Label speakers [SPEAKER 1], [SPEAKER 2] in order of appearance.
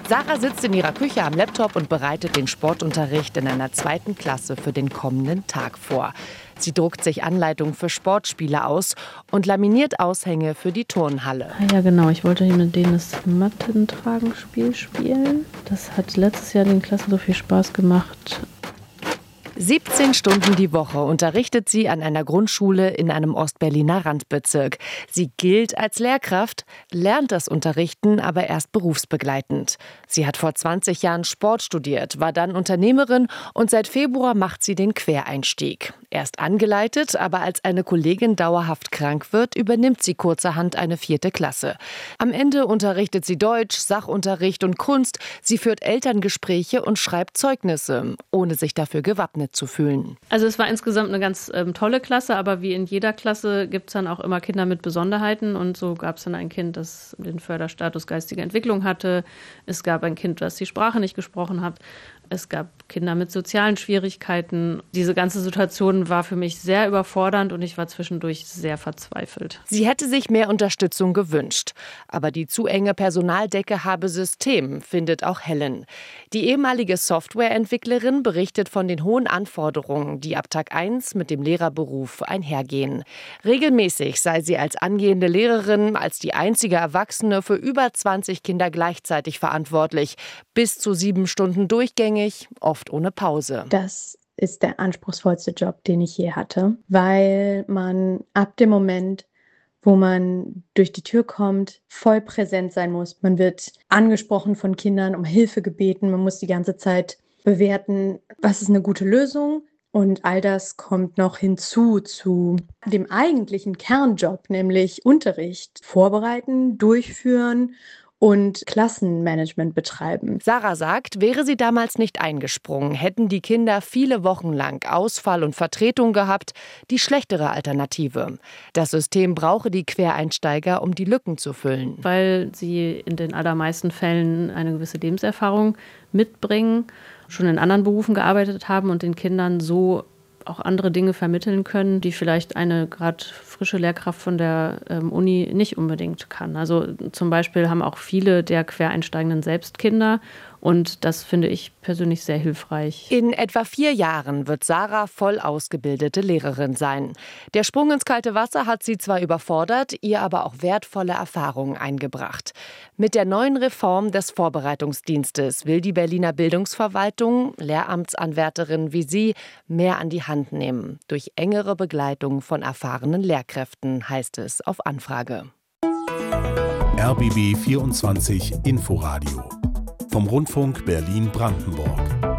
[SPEAKER 1] Sarah sitzt in ihrer Küche am Laptop und bereitet den Sportunterricht in einer 2. Klasse für den kommenden Tag vor. Sie druckt sich Anleitungen für Sportspiele aus und laminiert Aushänge für die Turnhalle.
[SPEAKER 2] Ja, genau. Ich wollte hier mit denen das Mattentragenspiel spielen. Das hat letztes Jahr den Klassen so viel Spaß gemacht.
[SPEAKER 1] 17 Stunden die Woche unterrichtet sie an einer Grundschule in einem Ostberliner Randbezirk. Sie gilt als Lehrkraft, lernt das Unterrichten aber erst berufsbegleitend. Sie hat vor 20 Jahren Sport studiert, war dann Unternehmerin und seit Februar macht sie den Quereinstieg. Erst angeleitet, aber als eine Kollegin dauerhaft krank wird, übernimmt sie kurzerhand eine 4. Klasse. Am Ende unterrichtet sie Deutsch, Sachunterricht und Kunst. Sie führt Elterngespräche und schreibt Zeugnisse, ohne sich dafür gewappnet zu fühlen.
[SPEAKER 2] Also es war insgesamt eine ganz tolle Klasse, aber wie in jeder Klasse gibt es dann auch immer Kinder mit Besonderheiten und so gab es dann ein Kind, das den Förderstatus geistige Entwicklung hatte. Es gab ein Kind, das die Sprache nicht gesprochen hat. Es gab Kinder mit sozialen Schwierigkeiten. Diese ganze Situation war für mich sehr überfordernd und ich war zwischendurch sehr verzweifelt.
[SPEAKER 1] Sie hätte sich mehr Unterstützung gewünscht. Aber die zu enge Personaldecke habe System, findet auch Helen. Die ehemalige Softwareentwicklerin berichtet von den hohen Anforderungen, die ab Tag 1 mit dem Lehrerberuf einhergehen. Regelmäßig sei sie als angehende Lehrerin, als die einzige Erwachsene für über 20 Kinder gleichzeitig verantwortlich. Bis zu 7 Stunden durchgängig, oft ohne Pause.
[SPEAKER 3] Das ist der anspruchsvollste Job, den ich je hatte, weil man ab dem Moment, wo man durch die Tür kommt, voll präsent sein muss. Man wird angesprochen von Kindern, um Hilfe gebeten. Man muss die ganze Zeit bewerten, was ist eine gute Lösung. Und all das kommt noch hinzu zu dem eigentlichen Kernjob, nämlich Unterricht vorbereiten, durchführen und Klassenmanagement betreiben.
[SPEAKER 1] Sarah sagt, wäre sie damals nicht eingesprungen, hätten die Kinder viele Wochen lang Ausfall und Vertretung gehabt, die schlechtere Alternative. Das System brauche die Quereinsteiger, um die Lücken zu füllen.
[SPEAKER 2] Weil sie in den allermeisten Fällen eine gewisse Lebenserfahrung mitbringen, schon in anderen Berufen gearbeitet haben und den Kindern so auch andere Dinge vermitteln können, die vielleicht eine gerade frische Lehrkraft von der Uni nicht unbedingt kann. Also zum Beispiel haben auch viele der Quereinsteigenden selbst Kinder und das finde ich persönlich sehr hilfreich.
[SPEAKER 1] In etwa 4 Jahren wird Sarah voll ausgebildete Lehrerin sein. Der Sprung ins kalte Wasser hat sie zwar überfordert, ihr aber auch wertvolle Erfahrungen eingebracht. Mit der neuen Reform des Vorbereitungsdienstes will die Berliner Bildungsverwaltung Lehramtsanwärterinnen wie sie mehr an die Hand nehmen. Durch engere Begleitung von erfahrenen Lehrkräften, heißt es auf Anfrage.
[SPEAKER 4] RBB 24 Inforadio vom Rundfunk Berlin-Brandenburg.